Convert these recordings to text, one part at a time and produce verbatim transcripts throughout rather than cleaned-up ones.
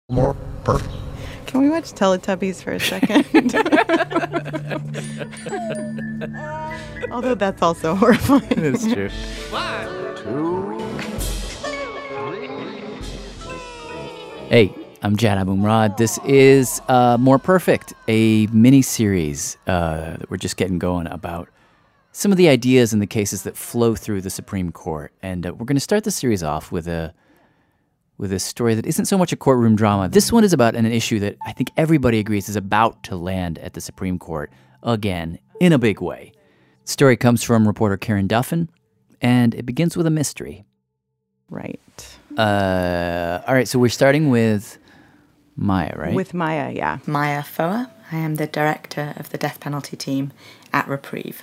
More perfect. Can we watch Teletubbies for a second? Although that's also horrifying. It's true. One, two, Hey, I'm Jad Abumrad. This is uh, More Perfect, a mini-series uh, that we're just getting going about some of the ideas and the cases that flow through the Supreme Court. And uh, we're going to start the series off with a with a story that isn't so much a courtroom drama. This one is about an issue that I think everybody agrees is about to land at the Supreme Court again, in a big way. The story comes from reporter Karen Duffin, and it begins with a mystery. Right. Uh, all right, so we're starting with Maya, right? With Maya, yeah. Maya Foa. I am the director of the death penalty team at Reprieve.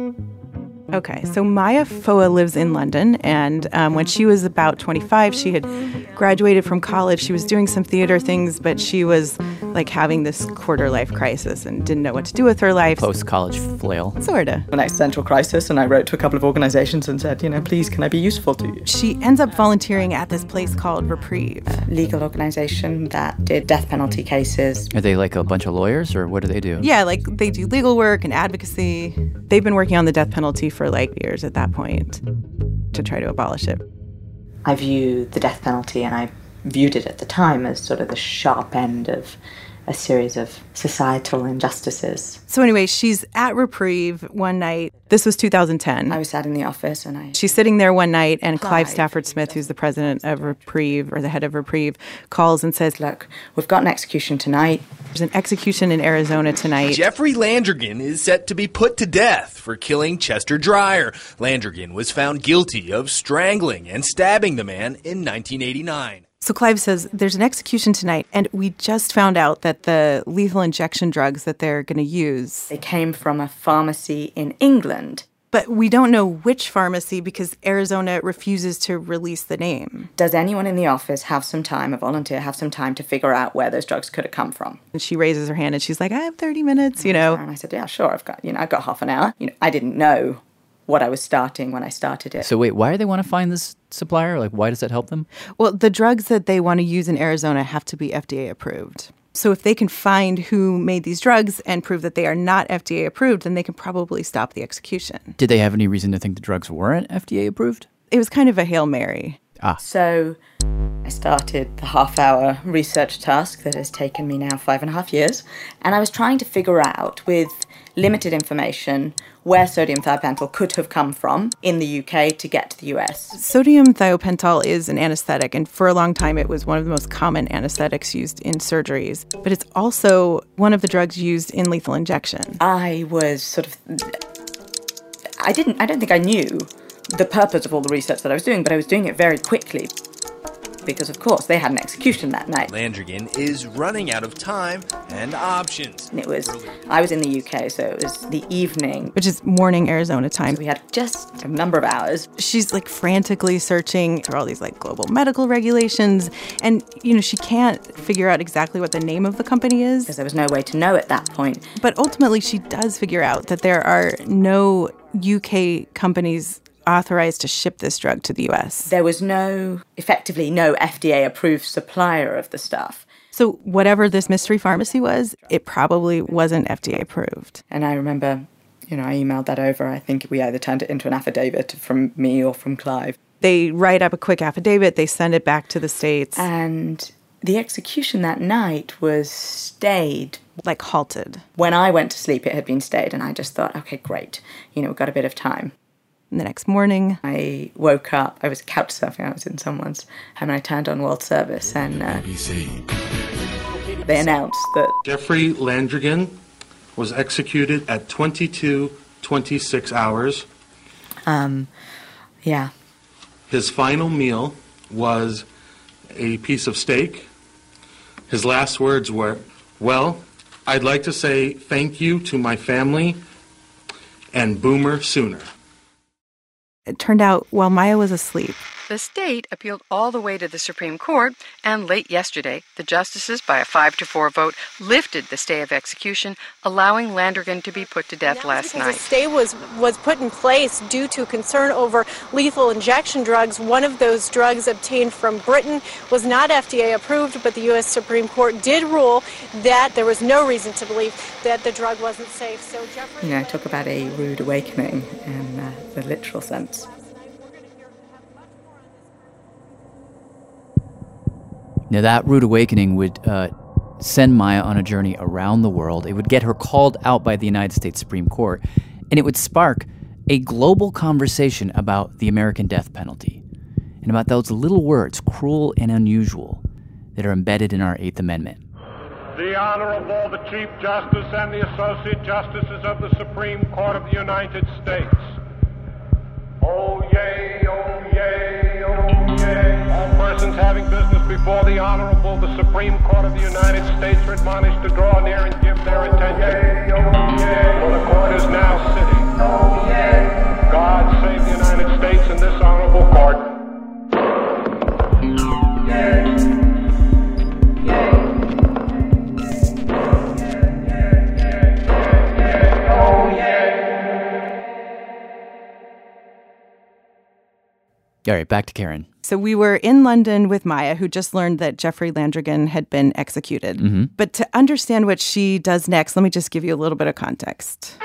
Okay, so Maya Foa lives in London, and um, when she was about twenty-five, she had graduated from college. She was doing some theater things, but she was like having this quarter-life crisis and didn't know what to do with her life. Post-college flail. Sorta. An existential crisis, and I wrote to a couple of organizations and said, you know, please, can I be useful to you? She ends up volunteering at this place called Reprieve. A legal organization that did death penalty cases. Are they like a bunch of lawyers, or what do they do? Yeah, like they do legal work and advocacy. They've been working on the death penalty for like years at that point to try to abolish it. I view the death penalty, and I viewed it at the time as sort of the sharp end of a series of societal injustices. So anyway, she's at Reprieve one night. This was two thousand ten. I was sat in the office, and I... She's sitting there one night, and Clive, Clive Stafford Smith, who's the president of Reprieve, or the head of Reprieve, calls and says, Look, we've got an execution tonight. There's an execution in Arizona tonight. Jeffrey Landrigan is set to be put to death for killing Chester Dreyer. Landrigan was found guilty of strangling and stabbing the man in nineteen eighty-nine. So Clive says, there's an execution tonight, and we just found out that the lethal injection drugs that they're going to use... They came from a pharmacy in England. But we don't know which pharmacy because Arizona refuses to release the name. Does anyone in the office have some time, a volunteer, have some time to figure out where those drugs could have come from? And she raises her hand, and she's like, I have thirty minutes, you know. And I said, yeah, sure, I've got, you know, I've got half an hour. You know, I didn't know what I was starting when I started it. So wait, why do they want to find this supplier? Like, why does that help them? Well, the drugs that they want to use in Arizona have to be F D A approved. So if they can find who made these drugs and prove that they are not F D A approved, then they can probably stop the execution. Did they have any reason to think the drugs weren't F D A approved? It was kind of a Hail Mary. Ah. So I started the half-hour research task that has taken me now five and a half years, and I was trying to figure out, with limited information, where sodium thiopental could have come from in the U K to get to the U S. Sodium thiopental is an anesthetic, and for a long time it was one of the most common anesthetics used in surgeries. But it's also one of the drugs used in lethal injection. I was sort of... I didn't... I don't think I knew the purpose of all the research that I was doing, but I was doing it very quickly. Because, of course, they had an execution that night. Landrigan is running out of time and options. And it was, I was in the U K, so it was the evening. Which is morning Arizona time. So we had just a number of hours. She's like frantically searching through all these like global medical regulations. And, you know, she can't figure out exactly what the name of the company is. Because there was no way to know at that point. But ultimately, she does figure out that there are no U K companies authorized to ship this drug to the U S. There was no, effectively, no F D A-approved supplier of the stuff. So whatever this mystery pharmacy was, it probably wasn't F D A approved. And I remember, you know, I emailed that over. I think we either turned it into an affidavit from me or from Clive. They write up a quick affidavit, they send it back to the States. And the execution that night was stayed. Like halted. When I went to sleep, it had been stayed, and I just thought, okay, great. You know, we've got a bit of time. And the next morning, I woke up. I was couch surfing. I was in someone's home, and I turned on World Service, and uh, they announced that Jeffrey Landrigan was executed at twenty-two twenty-six hours. Um, yeah. His final meal was a piece of steak. His last words were, "Well, I'd like to say thank you to my family and Boomer Sooner." it turned out while Maya was asleep. The state appealed all the way to the Supreme Court, and late yesterday, the justices, by a five to four vote, lifted the stay of execution, allowing Landrigan to be put to death last night. The stay was, was put in place due to concern over lethal injection drugs. One of those drugs obtained from Britain was not F D A approved, but the U S Supreme Court did rule that there was no reason to believe that the drug wasn't safe. So Jeffrey... You know, talk about a rude awakening in uh, the literal sense. Now, that rude awakening would uh, send Maya on a journey around the world. It would get her called out by the United States Supreme Court, and it would spark a global conversation about the American death penalty and about those little words, cruel and unusual, that are embedded in our Eighth Amendment. The Honorable, the Chief Justice and the Associate Justices of the Supreme Court of the United States. Oh, yay, oh, yay, oh, yay. All persons having business before the Honorable, the Supreme Court of the United States are admonished to draw near and give their attention. Yay, oh, yay. For the court is now sitting. Oh, yay. God save the United States and this Honorable Court. Yay. All right, back to Karen. So we were in London with Maya, who just learned that Jeffrey Landrigan had been executed. Mm-hmm. But to understand what she does next, let me just give you a little bit of context.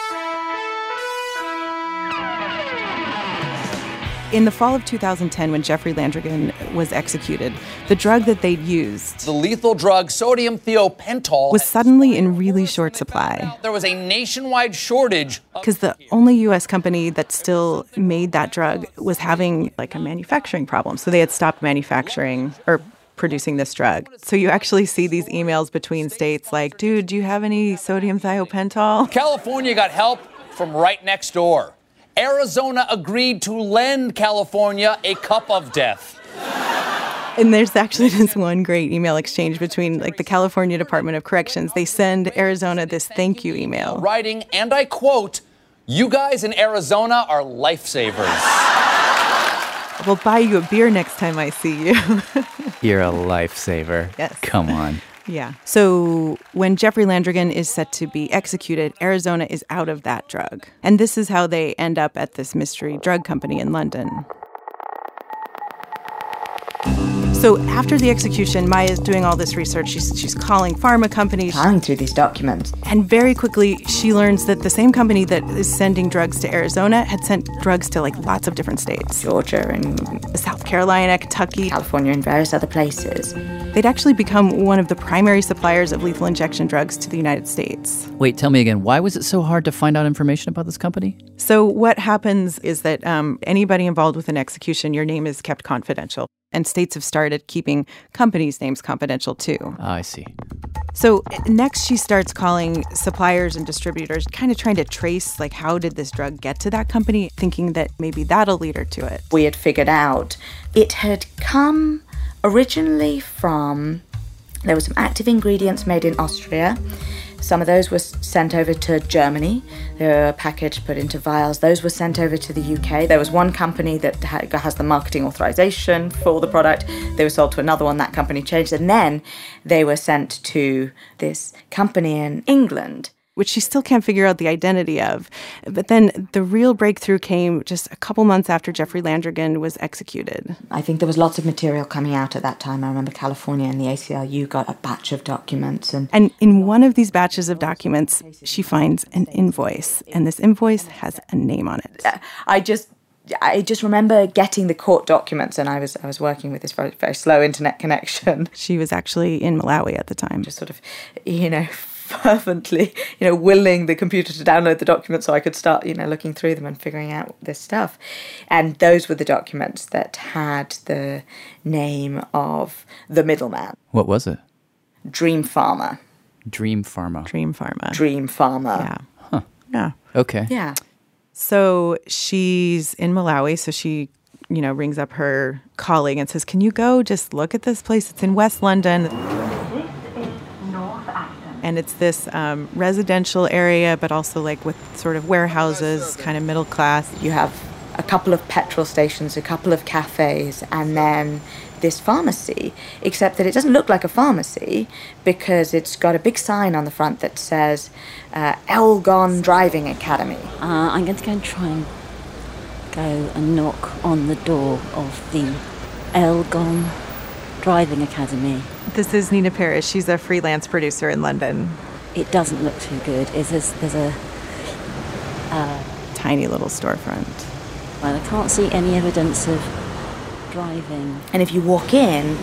In the fall of two thousand ten, when Jeffrey Landrigan was executed, the drug that they'd used, the lethal drug sodium thiopental, was suddenly in really short supply. There was a nationwide shortage. Because the only U S company that still made that drug was having like a manufacturing problem. So they had stopped manufacturing or producing this drug. So you actually see these emails between states like, dude, do you have any sodium thiopental? California got help from right next door. Arizona agreed to lend California a cup of death. And there's actually this one great email exchange between like the California Department of Corrections. They send Arizona this thank you email. Writing, and I quote, "You guys in Arizona are lifesavers." We'll buy you a beer next time I see you. You're a lifesaver. Yes. Come on. Yeah. So when Jeffrey Landrigan is set to be executed, Arizona is out of that drug. And this is how they end up at this mystery drug company in London. So after the execution, Maya's doing all this research. She's, she's calling pharma companies. Plowing through these documents. And very quickly, she learns that the same company that is sending drugs to Arizona had sent drugs to like lots of different states. Georgia and South Carolina, Kentucky. California and various other places. They'd actually become one of the primary suppliers of lethal injection drugs to the United States. Wait, tell me again, why was it so hard to find out information about this company? So what happens is that um, anybody involved with an execution, your name is kept confidential. And states have started keeping companies' names confidential, too. Oh, I see. So next she starts calling suppliers and distributors, kind of trying to trace, like, how did this drug get to that company, thinking that maybe that'll lead her to it. We had figured out it had come originally from, there were some active ingredients made in Austria. Some of those were sent over to Germany. They were packaged, put into vials. Those were sent over to the U K. There was one company that ha- has the marketing authorization for the product. They were sold to another one. That company changed. And then they were sent to this company in England, which she still can't figure out the identity of. But then the real breakthrough came just a couple months after Jeffrey Landrigan was executed. I think there was lots of material coming out at that time. I remember California and the A C L U got a batch of documents. And, and in one of these batches of documents, she finds an invoice. And this invoice has a name on it. I just... I just remember getting the court documents, and I was I was working with this very, very slow internet connection. She was actually in Malawi at the time. Just sort of, you know, fervently, you know, willing the computer to download the documents so I could start, you know, looking through them and figuring out this stuff. And those were the documents that had the name of the middleman. What was it? Dream Pharma. Dream Pharma. Dream Pharma. Dream Pharma. Yeah. Huh. Yeah. Okay. Yeah. So she's in Malawi, so she, you know, rings up her colleague and says, can you go just look at this place? It's in West London. And it's this um, residential area, but also like with sort of warehouses, kind of middle class. You have a couple of petrol stations, a couple of cafes, and then this pharmacy, except that it doesn't look like a pharmacy because it's got a big sign on the front that says uh, Elgon Driving Academy. Uh, I'm going to go and try and go and knock on the door of the Elgon Driving Academy. This is Nina Parrish. She's a freelance producer in London. It doesn't look too good. It's a, there's a uh, tiny little storefront. Well, I can't see any evidence of driving. And if you walk in...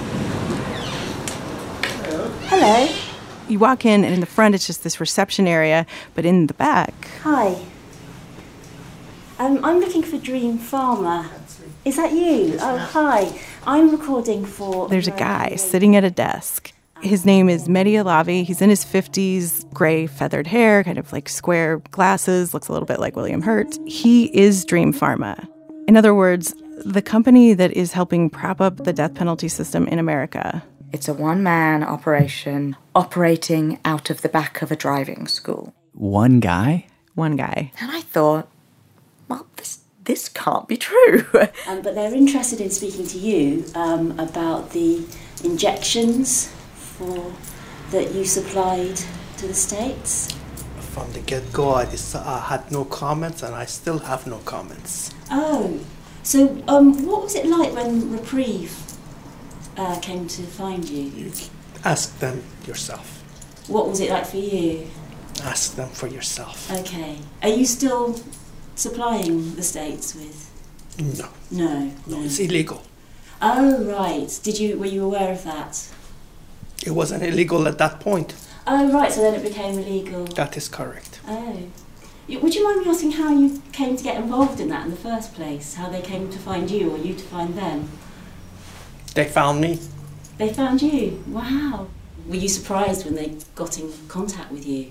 Hello. Hello. You walk in, and in the front, it's just this reception area, but in the back... Hi. Um, I'm looking for Dream Pharma. Is that you? Oh, hi. I'm recording for... There's a guy sitting at a desk. His name is Mehdi Alavi. He's in his fifties, gray feathered hair, kind of like square glasses, looks a little bit like William Hurt. He is Dream Pharma. In other words, the company that is helping prop up the death penalty system in America. It's a one-man operation operating out of the back of a driving school. One guy? One guy. And I thought, well, this this can't be true. um, but they're interested in speaking to you um, about the injections for that you supplied to the States. From the get-go, I, just, I had no comments, and I still have no comments. Oh, so um, what was it like when Reprieve uh, came to find you? You ask them yourself. What was it like for you? Ask them for yourself. Okay. Are you still supplying the States with? No. No. No, no. It's illegal. Oh, right. Did you? Were you aware of that? It wasn't illegal at that point. Oh, right. So then it became illegal. That is correct. Oh. Would you mind me asking how you came to get involved in that in the first place? How they came to find you or you to find them? They found me. They found you? Wow. Were you surprised when they got in contact with you?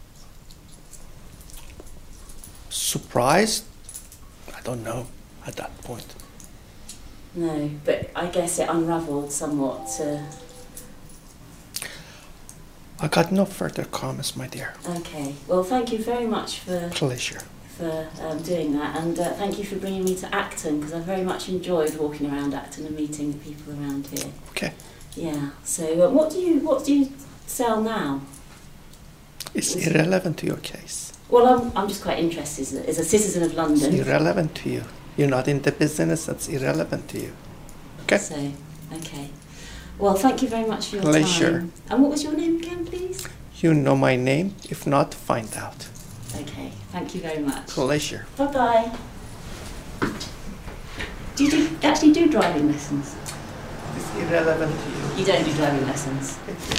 Surprised? I don't know at that point. No, but I guess it unravelled somewhat to... I got no further comments, my dear. Okay. Well, thank you very much for... Pleasure. For um, doing that, and uh, thank you for bringing me to Acton, because I very much enjoyed walking around Acton and meeting the people around here. Okay. Yeah. So, uh, what do you what do you sell now? It's Is irrelevant to your case. Well, I'm I'm just quite interested as a, as a citizen of London. It's irrelevant to you. You're not in the business. That's irrelevant to you. Okay. So, okay. Well, thank you very much for your Pleasure. time. And what was your name again, please? You know my name. If not, find out. Okay, thank you very much. Pleasure. Bye-bye. Do you do, actually do driving lessons? It's irrelevant to you. You don't do driving lessons?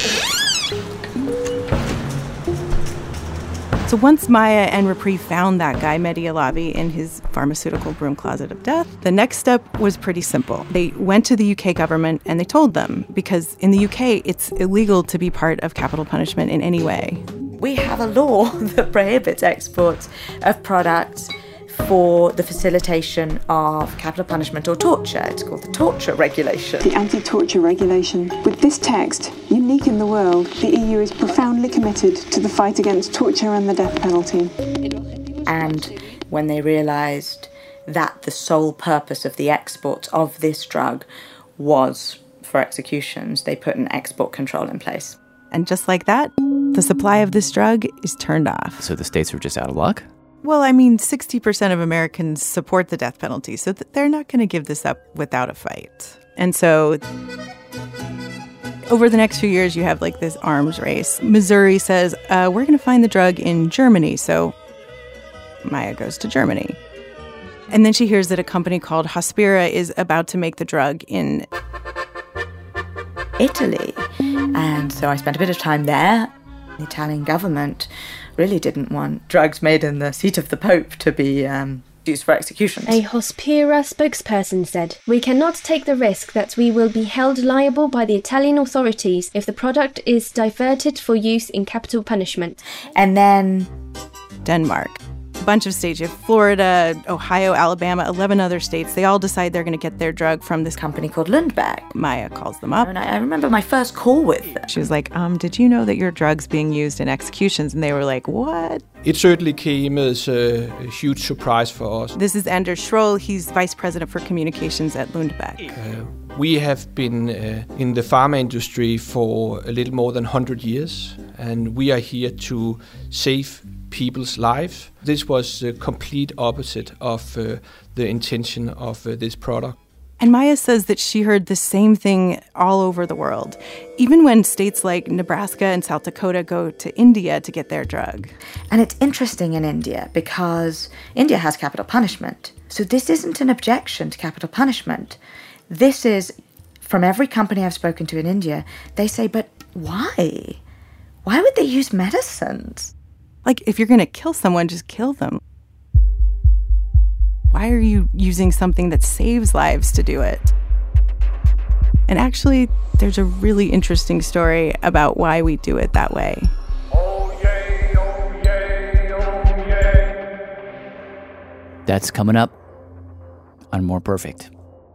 So once Maya and Reprieve found that guy, Mehdi Alavi, in his pharmaceutical broom closet of death, the next step was pretty simple. They went to the U K government and they told them, because in the U K, it's illegal to be part of capital punishment in any way. We have a law that prohibits exports of products for the facilitation of capital punishment or torture. It's called the Torture Regulation. The Anti-Torture Regulation. With this text, unique in the world, the E U is profoundly committed to the fight against torture and the death penalty. And when they realised that the sole purpose of the export of this drug was for executions, they put an export control in place. And just like that, the supply of this drug is turned off. So the states were just out of luck? Well, I mean, sixty percent of Americans support the death penalty, so th- they're not going to give this up without a fight. And so over the next few years, you have like this arms race. Missouri says, uh, we're going to find the drug in Germany. So Maya goes to Germany. And then she hears that a company called Hospira is about to make the drug in Italy. And so I spent a bit of time there. The Italian government really didn't want drugs made in the seat of the Pope to be um, used for executions. A Hospira spokesperson said, "We cannot take the risk that we will be held liable by the Italian authorities if the product is diverted for use in capital punishment." And then Denmark. bunch of states. You have Florida, Ohio, Alabama, eleven other states. They all decide they're going to get their drug from this company called Lundbeck. Maya calls them up. And I, I remember my first call with them. She was like, um, did you know that your drug's being used in executions? And they were like, what? It certainly came as a huge surprise for us. This is Anders Schroll. He's vice president for communications at Lundbeck. Uh, we have been uh, in the pharma industry for a little more than one hundred years, and we are here to save people's lives. This was the complete opposite of uh, the intention of uh, this product. And Maya says that she heard the same thing all over the world, even when states like Nebraska and South Dakota go to India to get their drug. And it's interesting in India because India has capital punishment. So this isn't an objection to capital punishment. This is, from every company I've spoken to in India, they say, but why? Why would they use medicines? Like, if you're going to kill someone, just kill them. Why are you using something that saves lives to do it? And actually, there's a really interesting story about why we do it that way. Oh, yay, oh, yay, oh, yay. That's coming up on More Perfect.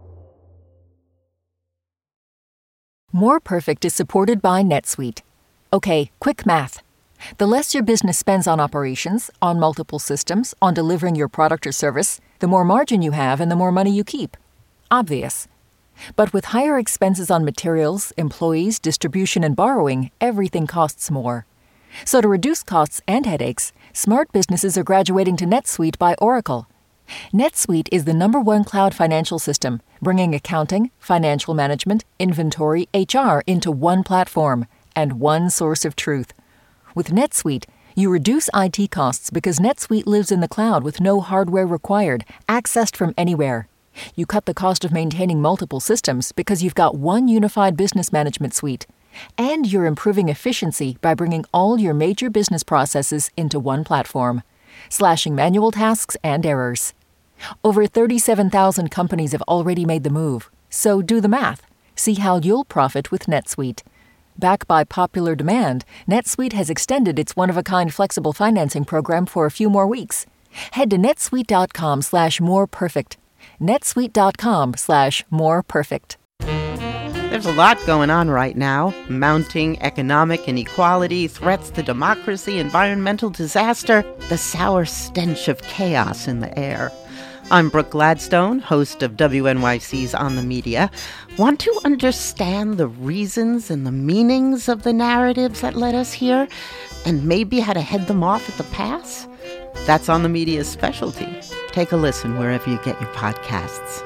More Perfect is supported by NetSuite. Okay, quick math. The less your business spends on operations, on multiple systems, on delivering your product or service, the more margin you have and the more money you keep. Obvious. But with higher expenses on materials, employees, distribution, and borrowing, everything costs more. So to reduce costs and headaches, smart businesses are graduating to NetSuite by Oracle. NetSuite is the number one cloud financial system, bringing accounting, financial management, inventory, H R into one platform and one source of truth. With NetSuite, you reduce I T costs because NetSuite lives in the cloud with no hardware required, accessed from anywhere. You cut the cost of maintaining multiple systems because you've got one unified business management suite. And you're improving efficiency by bringing all your major business processes into one platform, slashing manual tasks and errors. Over thirty-seven thousand companies have already made the move, so do the math. See how you'll profit with NetSuite. Backed by popular demand, NetSuite has extended its one-of-a-kind flexible financing program for a few more weeks. Head to netsuite.com slash more perfect. netsuite.com slash more perfect. There's a lot going on right now. Mounting economic inequality, threats to democracy, environmental disaster, the sour stench of chaos in the air. I'm Brooke Gladstone, host of W N Y C's On the Media. Want to understand the reasons and the meanings of the narratives that led us here, and maybe how to head them off at the pass? That's On the Media's specialty. Take a listen wherever you get your podcasts.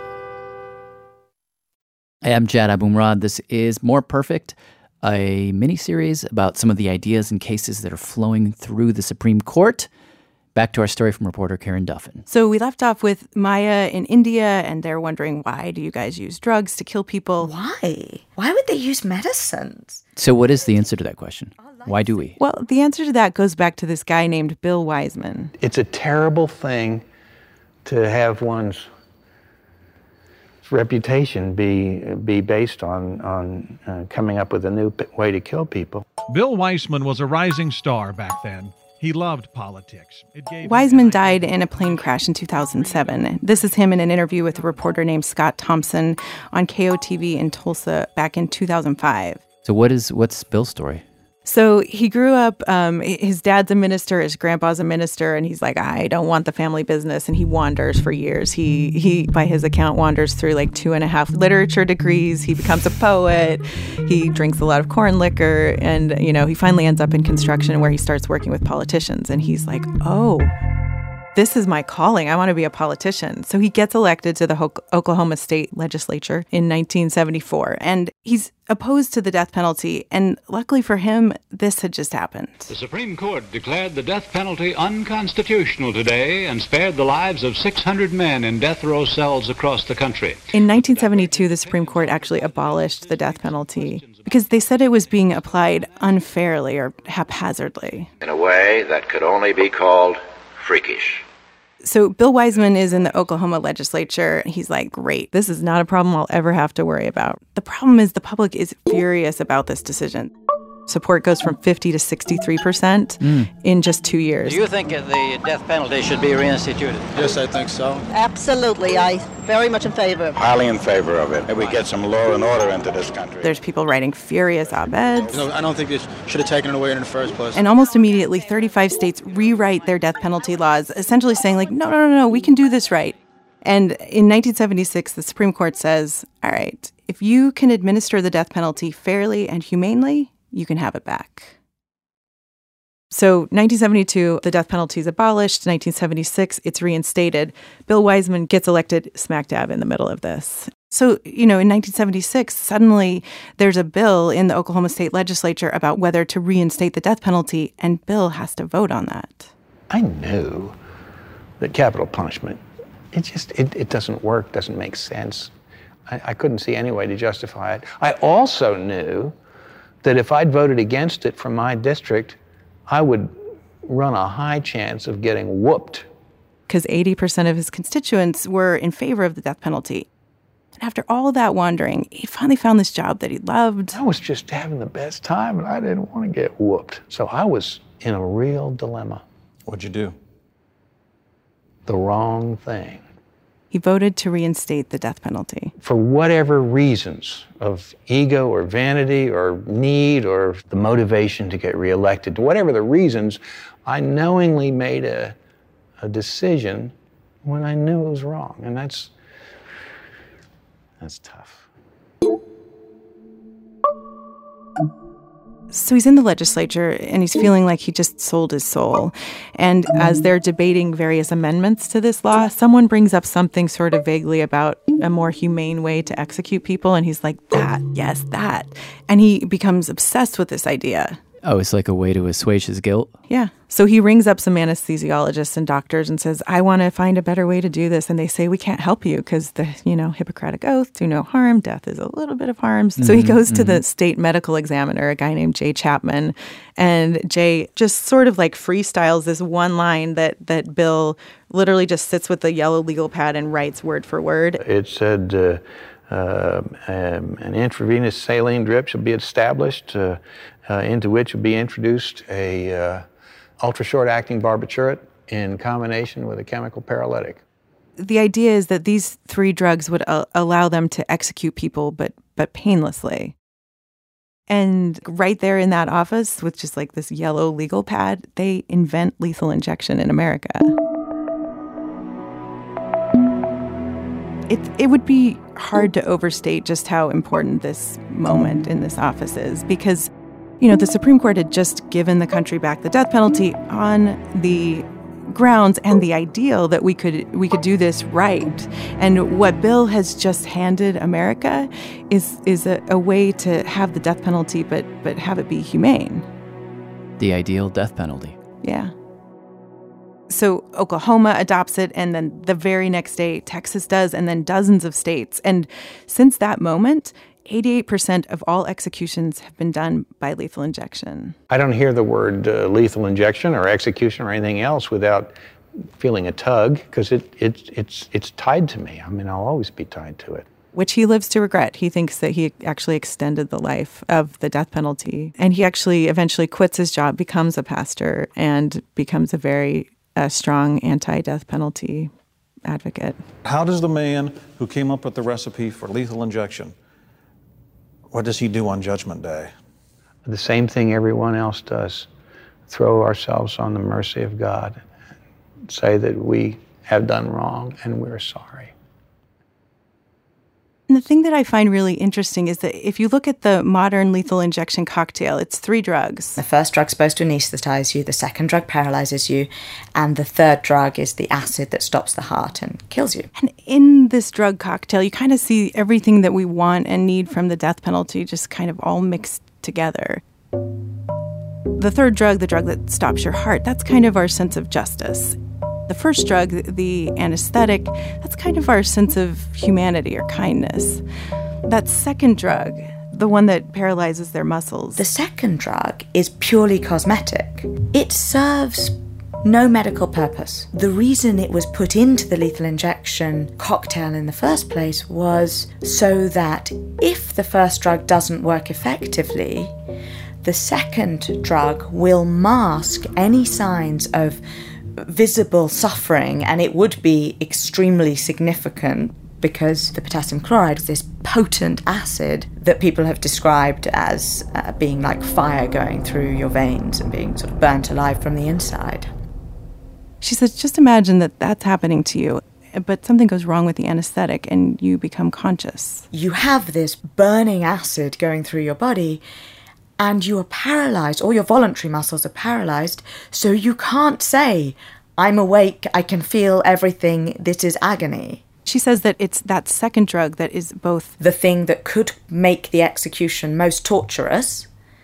I am Jad Abumrad. This is More Perfect, a mini-series about some of the ideas and cases that are flowing through the Supreme Court. Back to our story from reporter Karen Duffin. So we left off with Maya in India, and they're wondering, why do you guys use drugs to kill people? Why? Why would they use medicines? So what is the answer to that question? Why do we? Well, the answer to that goes back to this guy named Bill Wiseman. It's a terrible thing to have one's reputation be be based on, on uh, coming up with a new way to kill people. Bill Wiseman was a rising star back then. He loved politics. It gave Wiseman died in a plane crash in two thousand seven. This is him in an interview with a reporter named Scott Thompson on K O T V in Tulsa back in two thousand five. So what is what's Bill's story? So he grew up, um, his dad's a minister, his grandpa's a minister, and he's like, I don't want the family business, and he wanders for years. He, he by his account, wanders through like two and a half literature degrees. He becomes a poet. He drinks a lot of corn liquor, and, you know, he finally ends up in construction where he starts working with politicians, and he's like, oh, this is my calling. I want to be a politician. So he gets elected to the Ho- Oklahoma State Legislature in nineteen seventy-four, and he's opposed to the death penalty. And luckily for him, this had just happened. The Supreme Court declared the death penalty unconstitutional today and spared the lives of six hundred men in death row cells across the country. In nineteen seventy-two, the Supreme Court actually abolished the death penalty because they said it was being applied unfairly or haphazardly. In a way that could only be called freakish. So Bill Wiseman is in the Oklahoma legislature. He's like, great, this is not a problem I'll ever have to worry about. The problem is the public is furious about this decision. Support goes from fifty to sixty-three percent Mm. in just two years. Do you think the death penalty should be reinstituted? Yes, I think so. Absolutely. I very much in favor. Highly in favor of it. If we get some law and order into this country. There's people writing furious op-eds. You know, I don't think they should have taken it away in the first place. And almost immediately, thirty-five states rewrite their death penalty laws, essentially saying, like, no, no, no, no, we can do this right. And in nineteen seventy-six, the Supreme Court says, all right, if you can administer the death penalty fairly and humanely, you can have it back. So nineteen seventy-two, the death penalty is abolished. nineteen seventy-six, it's reinstated. Bill Weissman gets elected smack dab in the middle of this. So, you know, in nineteen seventy-six, suddenly there's a bill in the Oklahoma State Legislature about whether to reinstate the death penalty, and Bill has to vote on that. I knew that capital punishment, it just, it, it doesn't work, doesn't make sense. I, I couldn't see any way to justify it. I also knew that if I'd voted against it from my district, I would run a high chance of getting whooped. Because eighty percent of his constituents were in favor of the death penalty. And after all that wandering, he finally found this job that he loved. I was just having the best time, and I didn't want to get whooped. So I was in a real dilemma. What'd you do? The wrong thing. He voted to reinstate the death penalty. For whatever reasons of ego or vanity or need or the motivation to get reelected, whatever the reasons, I knowingly made a, a decision when I knew it was wrong. And that's, that's tough. So he's in the legislature, and he's feeling like he just sold his soul. And as they're debating various amendments to this law, someone brings up something sort of vaguely about a more humane way to execute people, and he's like, that, yes, that. And he becomes obsessed with this idea. Oh, it's like a way to assuage his guilt? Yeah. So he rings up some anesthesiologists and doctors and says, I want to find a better way to do this. And they say, we can't help you because the, you know, Hippocratic Oath, do no harm. Death is a little bit of harm. Mm-hmm, so he goes mm-hmm. to the state medical examiner, a guy named Jay Chapman. And Jay just sort of like freestyles this one line that, that Bill literally just sits with the yellow legal pad and writes word for word. It said, uh, uh, um, an intravenous saline drip should be established, uh, Uh, into which would be introduced a uh, ultra-short-acting barbiturate in combination with a chemical paralytic. The idea is that these three drugs would uh, allow them to execute people, but but painlessly. And right there in that office, with just like this yellow legal pad, they invent lethal injection in America. It it would be hard to overstate just how important this moment in this office is, because you know, the Supreme Court had just given the country back the death penalty on the grounds and the ideal that we could we could do this right. And what Bill has just handed America is is a, a way to have the death penalty, but but have it be humane. The ideal death penalty. Yeah. So Oklahoma adopts it, and then the very next day, Texas does, and then dozens of states. And since that moment, eighty-eight percent of all executions have been done by lethal injection. I don't hear the word uh, lethal injection or execution or anything else without feeling a tug, because it, it, it's, it's tied to me. I mean, I'll always be tied to it. Which he lives to regret. He thinks that he actually extended the life of the death penalty. And he actually eventually quits his job, becomes a pastor, and becomes a very uh, strong anti-death penalty advocate. How does the man who came up with the recipe for lethal injection, what does he do on Judgment Day? The same thing everyone else does. Throw ourselves on the mercy of God. Say that we have done wrong and we're sorry. And the thing that I find really interesting is that if you look at the modern lethal injection cocktail, it's three drugs. The first drug's supposed to anesthetize you, the second drug paralyzes you, and the third drug is the acid that stops the heart and kills you. And in this drug cocktail, you kind of see everything that we want and need from the death penalty just kind of all mixed together. The third drug, the drug that stops your heart, that's kind of our sense of justice. The first drug, the anesthetic, that's kind of our sense of humanity or kindness. That second drug, the one that paralyzes their muscles. The second drug is purely cosmetic. It serves No medical purpose. The reason it was put into the lethal injection cocktail in the first place was so that if the first drug doesn't work effectively, the second drug will mask any signs of visible suffering, and it would be extremely significant because the potassium chloride is this potent acid that people have described as uh, being like fire going through your veins and being sort of burnt alive from the inside. She says, just imagine that that's happening to you, but something goes wrong with the anesthetic and you become conscious. You have this burning acid going through your body and you are paralyzed, all your voluntary muscles are paralyzed, so you can't say, I'm awake, I can feel everything, this is agony. She says that it's that second drug that is both the thing that could make the execution most torturous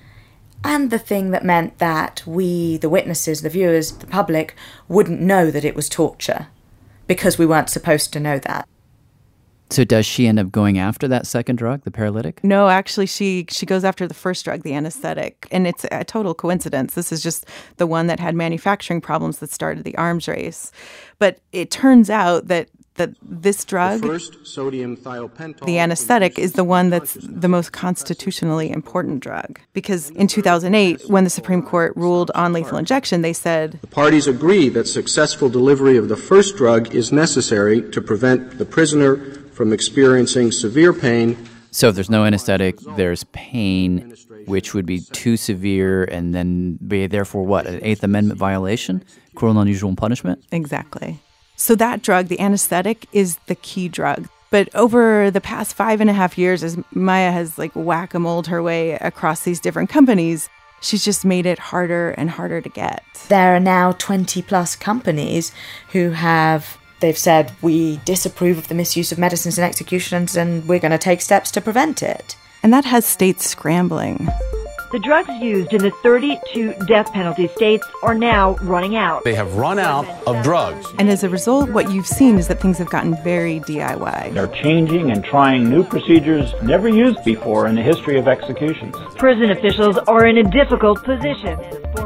and the thing that meant that we, the witnesses, the viewers, the public, wouldn't know that it was torture because we weren't supposed to know that. So does she end up going after that second drug, the paralytic? No, actually, she she goes after the first drug, the anesthetic. And it's a total coincidence. This is just the one that had manufacturing problems that started the arms race. But it turns out that that this drug, the first sodium thiopental, the anesthetic, is the one that's the most constitutionally important drug. Because in two thousand eight, when the Supreme Court ruled on lethal injection, they said, the parties agree that successful delivery of the first drug is necessary to prevent the prisoner from experiencing severe pain. So if there's no anesthetic, there's pain, which would be too severe and then be therefore what, an Eighth Amendment violation? Cruel and unusual punishment? Exactly. So that drug, the anesthetic, is the key drug. But over the past five and a half years, as Maya has like whack-a-moled her way across these different companies, she's just made it harder and harder to get. There are now twenty plus companies who have, they've said, we disapprove of the misuse of medicines in executions and we're going to take steps to prevent it. And that has states scrambling. The drugs used in the thirty-two death penalty states are now running out. They have run out of drugs. And as a result, what you've seen is that things have gotten very D I Y. They're changing and trying new procedures never used before in the history of executions. Prison officials are in a difficult position.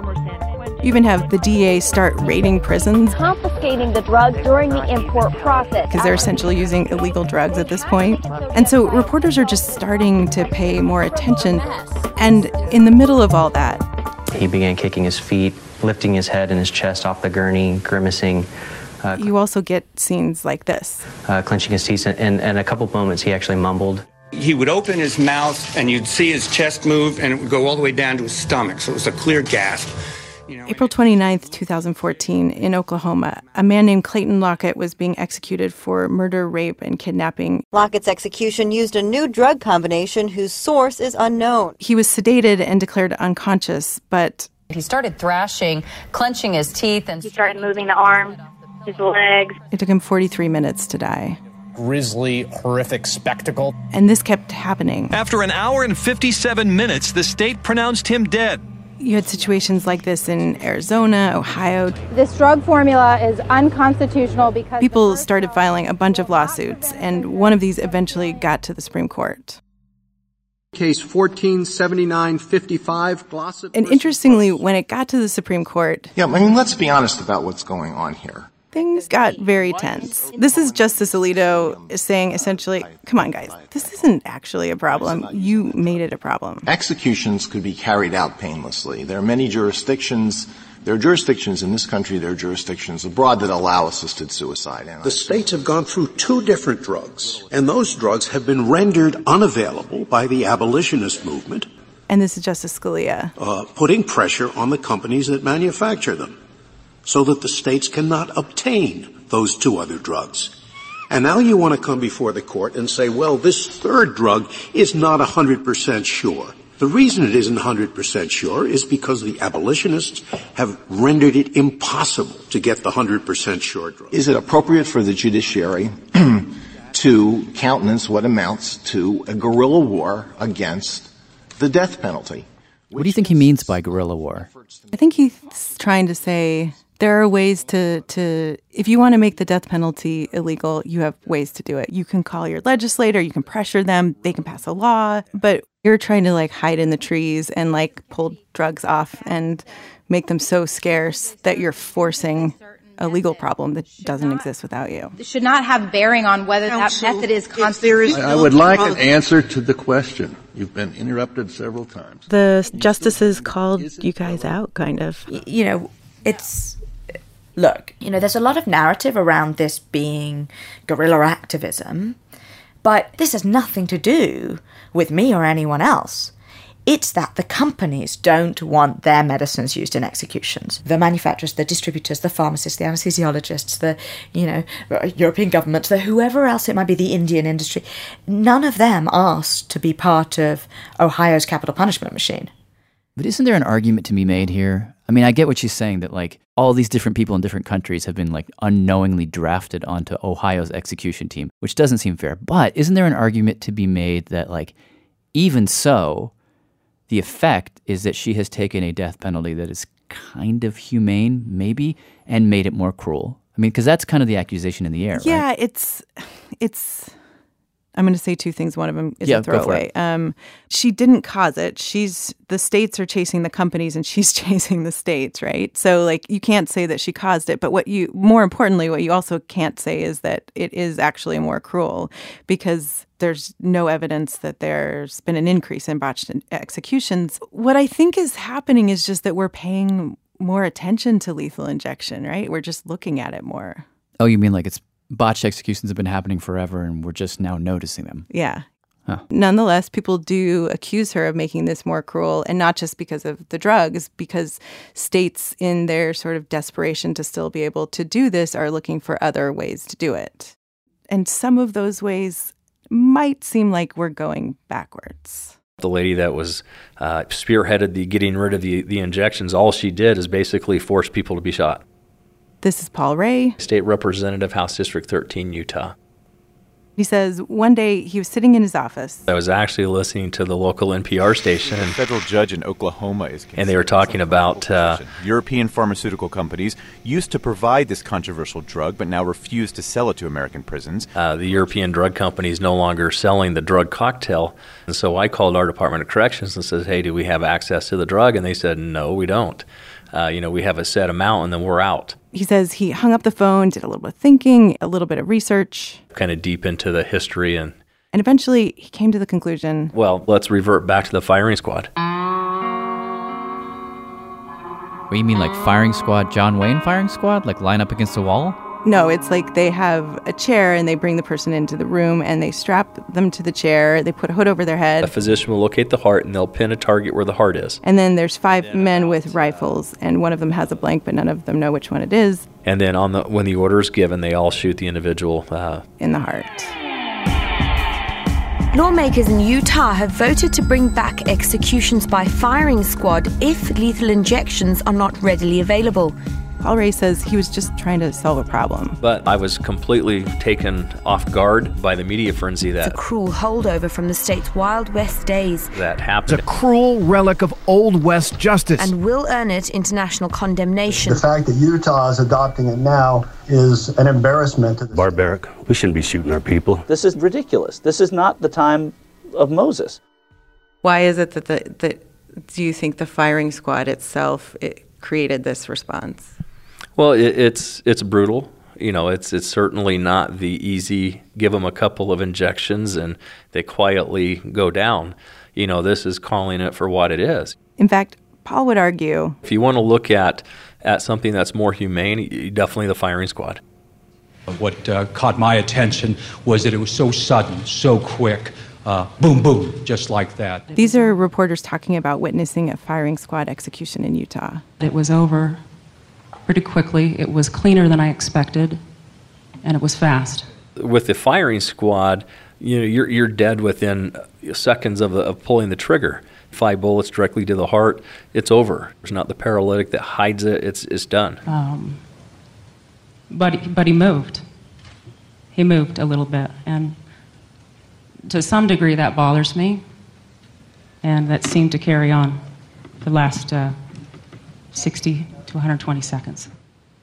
You even have the D A start raiding prisons. Confiscating the drugs during the import process. Because they're essentially using illegal drugs at this point. And so reporters are just starting to pay more attention. And in the middle of all that, he began kicking his feet, lifting his head and his chest off the gurney, grimacing. Uh, you also get scenes like this. Uh, clenching his teeth, and in a couple moments he actually mumbled. He would open his mouth and you'd see his chest move and it would go all the way down to his stomach. So it was a clear gasp. You know, April twenty-ninth, twenty fourteen, in Oklahoma, a man named Clayton Lockett was being executed for murder, rape, and kidnapping. Lockett's execution used a new drug combination whose source is unknown. He was sedated and declared unconscious, but he started thrashing, clenching his teeth, and he started moving the arms, his legs. It took him forty-three minutes to die. Grisly, horrific spectacle. And this kept happening. After an hour and fifty-seven minutes, the state pronounced him dead. You had situations like this in Arizona, Ohio. This drug formula is unconstitutional because people started filing a bunch of lawsuits, and one of these eventually got to the Supreme Court. Case fourteen seventy-nine fifty-five, Glossop. And interestingly, when it got to the Supreme Court... Yeah, I mean, let's be honest about what's going on here. Things got very tense. This is Justice Alito saying essentially, come on, guys, this isn't actually a problem. You made it a problem. Executions could be carried out painlessly. There are many jurisdictions. There are jurisdictions in this country, there are jurisdictions abroad that allow assisted suicide. And the states have gone through two different drugs, and those drugs have been rendered unavailable by the abolitionist movement. And this is Justice Scalia. Uh, putting pressure on the companies that manufacture them, so that the states cannot obtain those two other drugs. And now you want to come before the court and say, well, this third drug is not one hundred percent sure. The reason it isn't one hundred percent sure is because the abolitionists have rendered it impossible to get the one hundred percent sure drug. Is it appropriate for the judiciary to countenance what amounts to a guerrilla war against the death penalty? What do you think he means by guerrilla war? I think he's trying to say There are ways to, to, if you want to make the death penalty illegal, you have ways to do it. You can call your legislator, you can pressure them, they can pass a law, but you're trying to like hide in the trees and like pull drugs off and make them so scarce that you're forcing a legal problem that doesn't exist without you. It should not have bearing on whether Counsel, that method is constitutional. I would like an answer to the question. You've been interrupted several times. The justices called you guys out, kind of. You know, it's... Look, you know, there's a lot of narrative around this being guerrilla activism, but this has nothing to do with me or anyone else. It's that the companies don't want their medicines used in executions. The manufacturers, the distributors, the pharmacists, the anesthesiologists, the, you know, European governments, the whoever else it might be, the Indian industry, none of them asked to be part of Ohio's capital punishment machine. But isn't there an argument to be made here? I mean, I get what she's saying, that like all these different people in different countries have been like unknowingly drafted onto Ohio's execution team, which doesn't seem fair. But isn't there an argument to be made that like, even so, the effect is that she has taken a death penalty that is kind of humane, maybe, and made it more cruel? I mean, because that's kind of the accusation in the air, yeah, right? it's, it's, I'm going to say two things. One of them is yeah, a throwaway. Um, she didn't cause it. She's, the states are chasing the companies and she's chasing the states, right? So like, you can't say that she caused it, but what you, more importantly, what you also can't say is that it is actually more cruel, because there's no evidence that there's been an increase in botched executions. What I think is happening is just that we're paying more attention to lethal injection, right? We're just looking at it more. Oh, you mean like it's botched executions have been happening forever and we're just now noticing them? Yeah. Huh. Nonetheless, people do accuse her of making this more cruel, and not just because of the drugs, because states in their sort of desperation to still be able to do this are looking for other ways to do it. And some of those ways might seem like we're going backwards. The lady that was uh, spearheaded the getting rid of the, the injections, all she did is basically force people to be shot. This is Paul Ray, State Representative, House District thirteen, Utah. He says one day he was sitting in his office. I was actually listening to the local N P R station. A federal judge in Oklahoma is and they were talking about uh, European pharmaceutical companies used to provide this controversial drug, but now refuse to sell it to American prisons. Uh, the European drug company is no longer selling the drug cocktail. And so I called our Department of Corrections and said, hey, do we have access to the drug? And they said, no, we don't. Uh, you know, we have a set amount and then we're out. He says he hung up the phone, did a little bit of thinking, a little bit of research. Kind of deep into the history. And and eventually he came to the conclusion, well, let's revert back to the firing squad. What, you mean like firing squad, John Wayne firing squad? Like line up against a wall? No, it's like they have a chair and they bring the person into the room and they strap them to the chair. They put a hood over their head. A physician will locate the heart and they'll pin a target where the heart is. And then there's five men with rifles, and one of them has a blank, but none of them know which one it is. And then on the when the order is given, they all shoot the individual uh, in the heart. Lawmakers in Utah have voted to bring back executions by firing squad if lethal injections are not readily available. Paul Ray says he was just trying to solve a problem. But I was completely taken off guard by the media frenzy that... It's a cruel holdover from the state's Wild West days. ...that happened. It's a cruel relic of Old West justice. And will earn it international condemnation. The fact that Utah is adopting it now is an embarrassment to the... Barbaric. We shouldn't be shooting our people. This is ridiculous. This is not the time of Moses. Why is it that, the, that do you think the firing squad itself it created this response? Well, it, it's it's brutal. You know, it's it's certainly not the easy, give them a couple of injections and they quietly go down. You know, this is calling it for what it is. In fact, Paul would argue... If you want to look at, at something that's more humane, definitely the firing squad. What uh, caught my attention was that it was so sudden, so quick. Uh, boom, boom, just like that. These are reporters talking about witnessing a firing squad execution in Utah. It was over pretty quickly. It was cleaner than I expected, and it was fast. With the firing squad, you know, you're you're dead within seconds of, the, of pulling the trigger. Five bullets directly to the heart, it's over. There's not the paralytic that hides it. It's it's done. Um, but but he moved. He moved a little bit, and to some degree that bothers me, and that seemed to carry on the last uh, sixty to one hundred twenty seconds.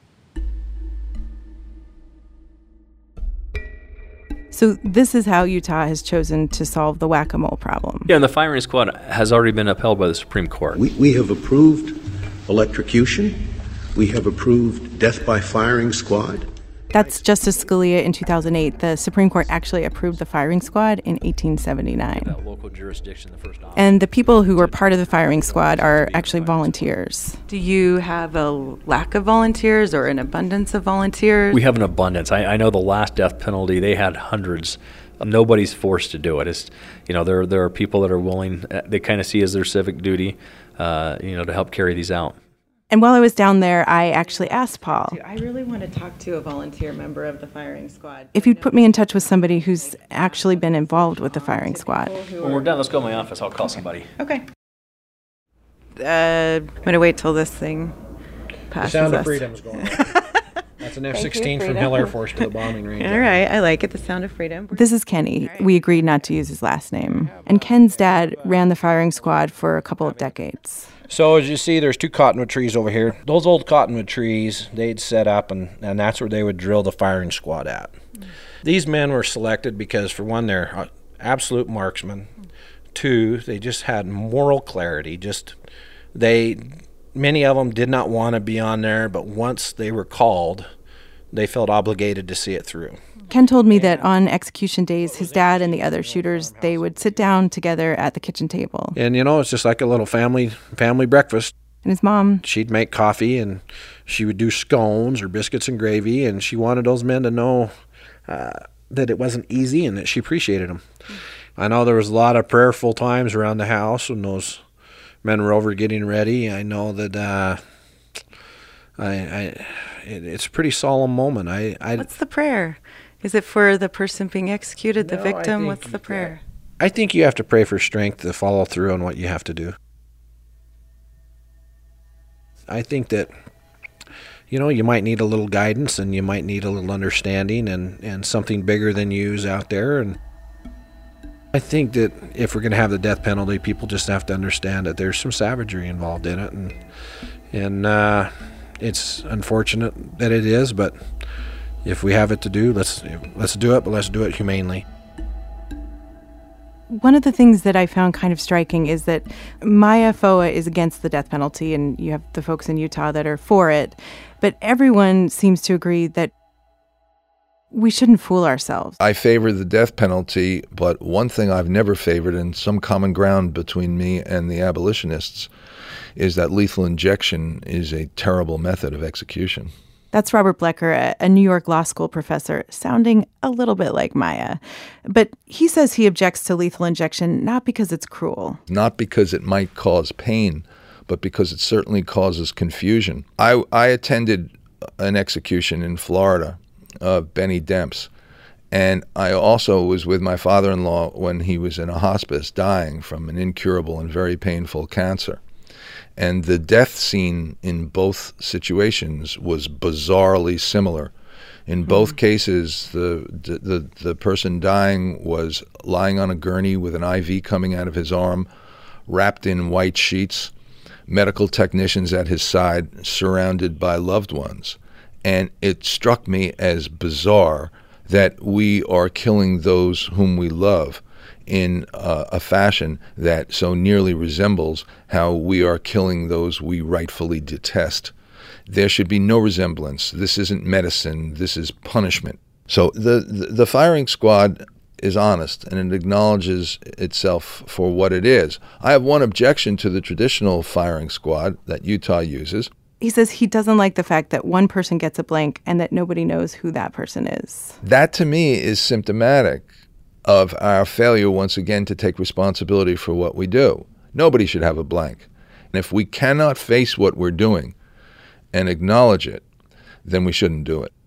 So this is how Utah has chosen to solve the whack-a-mole problem. Yeah, and the firing squad has already been upheld by the Supreme Court. We, we have approved electrocution. We have approved death by firing squad. That's Justice Scalia in two thousand eight. The Supreme Court actually approved the firing squad in eighteen seventy-nine. That local jurisdiction, the first and the people who were part of the firing squad are actually volunteers. Do you have a lack of volunteers or an abundance of volunteers? We have an abundance. I, I know the last death penalty, they had hundreds. Nobody's forced to do it. It's, you know, there, there are people that are willing, they kind of see as their civic duty, uh, you know, to help carry these out. And while I was down there, I actually asked Paul, I really want to talk to a volunteer member of the firing squad. If you'd put me in touch with somebody who's actually been involved with the firing squad. When we're done, let's go to my office. I'll call somebody. Okay. Uh, I'm going to wait till this thing passes The sound us. of freedom's going on. That's an F sixteen from Hill Air Force to the bombing range. All right, I like it, the sound of freedom. This is Kenny. We agreed not to use his last name. And Ken's dad ran the firing squad for a couple of decades. So as you see, there's two cottonwood trees over here. Those old cottonwood trees, they'd set up, and, and that's where they would drill the firing squad at. Mm. These men were selected because, for one, they're absolute marksmen. Two, they just had moral clarity. Just they, many of them did not want to be on there, but once they were called, they felt obligated to see it through. Ken told me that on execution days, his dad and the other shooters, they would sit down together at the kitchen table. And, you know, it's just like a little family family breakfast. And his mom, she'd make coffee, and she would do scones or biscuits and gravy, and she wanted those men to know uh, that it wasn't easy and that she appreciated them. I know there was a lot of prayerful times around the house when those men were over getting ready. I know that uh, I, I it, it's a pretty solemn moment. I, I What's the prayer? Is it for the person being executed, the No, victim? I think What's the prayer? I think you have to pray for strength to follow through on what you have to do. I think that, you know, you might need a little guidance, and you might need a little understanding, and, and something bigger than you is out there. And I think that if we're going to have the death penalty, people just have to understand that there's some savagery involved in it. And, and uh, it's unfortunate that it is, but if we have it to do, let's let's do it, but let's do it humanely. One of the things that I found kind of striking is that Maya F O A is against the death penalty, and you have the folks in Utah that are for it. But everyone seems to agree that we shouldn't fool ourselves. I favor the death penalty, but one thing I've never favored, and some common ground between me and the abolitionists, is that lethal injection is a terrible method of execution. That's Robert Blecker, a New York Law School professor, sounding a little bit like Maya. But he says he objects to lethal injection not because it's cruel. Not because it might cause pain, but because it certainly causes confusion. I, I attended an execution in Florida of Benny Demps, and I also was with my father-in-law when he was in a hospice dying from an incurable and very painful cancer. And the death scene in both situations was bizarrely similar. In both mm-hmm. cases, the, the the person dying was lying on a gurney with an I V coming out of his arm, wrapped in white sheets, medical technicians at his side, surrounded by loved ones. And it struck me as bizarre that we are killing those whom we love in uh, a fashion that so nearly resembles how we are killing those we rightfully detest. There should be no resemblance. This isn't medicine. This is punishment. So the, the, the firing squad is honest, and it acknowledges itself for what it is. I have one objection to the traditional firing squad that Utah uses. He says he doesn't like the fact that one person gets a blank and that nobody knows who that person is. That, to me, is symptomatic of our failure, once again, to take responsibility for what we do. Nobody should have a blank. And if we cannot face what we're doing and acknowledge it, then we shouldn't do it.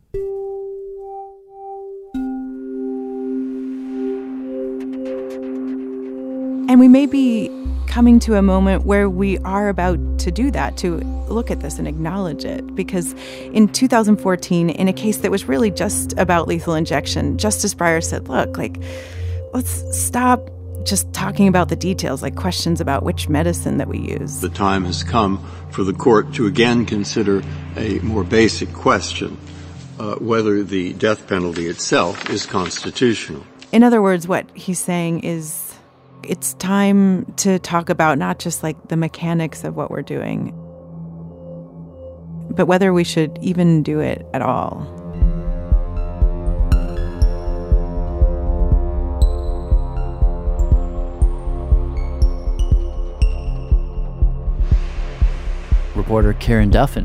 And we may be coming to a moment where we are about to do that, to look at this and acknowledge it. Because in two thousand fourteen, in a case that was really just about lethal injection, Justice Breyer said, look, like, let's stop just talking about the details, like questions about which medicine that we use. The time has come for the court to again consider a more basic question uh, whether the death penalty itself is constitutional. In other words, what he's saying is it's time to talk about not just like the mechanics of what we're doing, but whether we should even do it at all. Reporter Karen Duffin.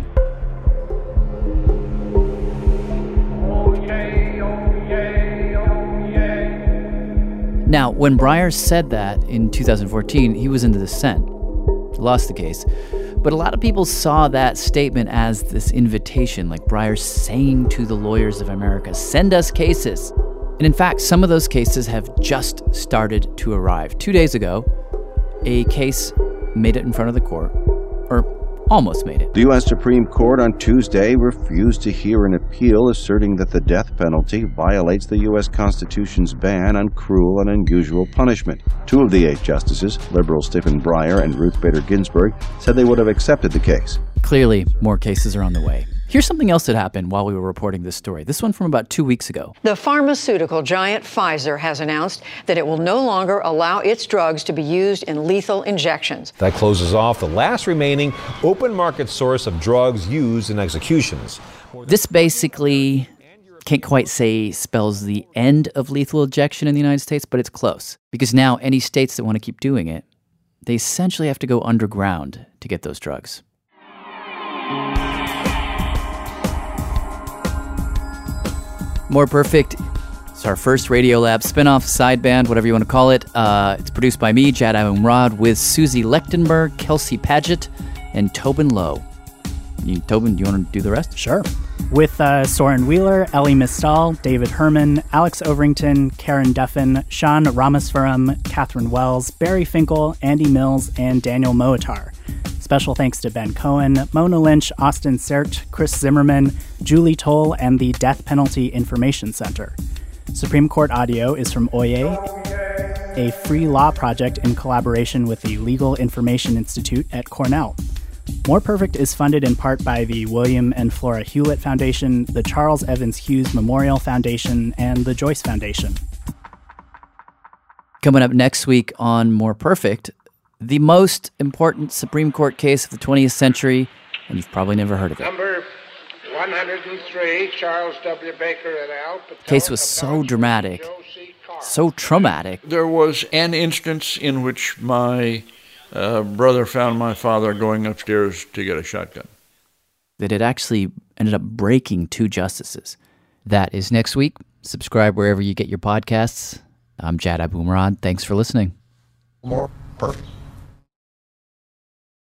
Now, when Breyer said that in two thousand fourteen, he was in the dissent. He lost the case. But a lot of people saw that statement as this invitation, like Breyer saying to the lawyers of America, send us cases. And in fact, some of those cases have just started to arrive. Two days ago, a case made it in front of the court, or almost made it. The U S Supreme Court on Tuesday refused to hear an appeal asserting that the death penalty violates the U S Constitution's ban on cruel and unusual punishment. Two of the eight justices, liberals Stephen Breyer and Ruth Bader Ginsburg, said they would have accepted the case. Clearly, more cases are on the way. Here's something else that happened while we were reporting this story. This one from about two weeks ago. The pharmaceutical giant Pfizer has announced that it will no longer allow its drugs to be used in lethal injections. That closes off the last remaining open market source of drugs used in executions. This basically, can't quite say spells the end of lethal injection in the United States, but it's close. Because now any states that want to keep doing it, they essentially have to go underground to get those drugs. More Perfect. It's our first Radiolab spinoff, sideband, whatever you want to call it. Uh, it's produced by me, Jad Abumrad, with Susie Lechtenberg, Kelsey Paget, and Tobin Lowe. You, Tobin, do you want to do the rest? Sure. With uh, Soren Wheeler, Ellie Mistal, David Herman, Alex Overington, Karen Duffin, Sean Ramaswaram, Catherine Wells, Barry Finkel, Andy Mills, and Daniel Moatar. Special thanks to Ben Cohen, Mona Lynch, Austin Sert, Chris Zimmerman, Julie Toll, and the Death Penalty Information Center. Supreme Court audio is from Oye, a free law project in collaboration with the Legal Information Institute at Cornell. More Perfect is funded in part by the William and Flora Hewlett Foundation, the Charles Evans Hughes Memorial Foundation, and the Joyce Foundation. Coming up next week on More Perfect, the most important Supreme Court case of the twentieth century, and you've probably never heard of it. Number one hundred three, Charles W. Baker et al. The case was so dramatic, so traumatic. There was an instance in which my uh, brother found my father going upstairs to get a shotgun. That it actually ended up breaking two justices. That is next week. Subscribe wherever you get your podcasts. I'm Jad Abumrad. Thanks for listening. More Perfect.